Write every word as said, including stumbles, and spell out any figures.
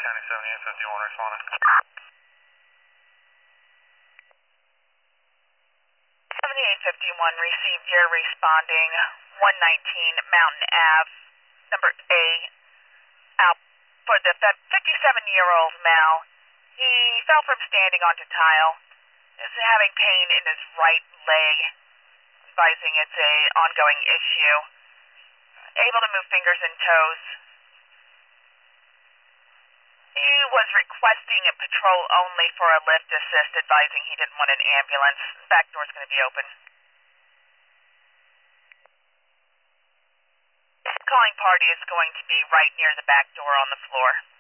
County seventy-eight fifty-one responding. seventy-eight fifty-one received your responding one nineteen Mountain Ave, number A, out for the fifty-seven-year-old male. He fell from standing onto tile, is having pain in his right leg, advising it's a ongoing issue. Able to move fingers and toes. He was requesting a patrol only for a lift assist, advising he didn't want an ambulance. Back door's going to be open. Calling party is going to be right near the back door on the floor.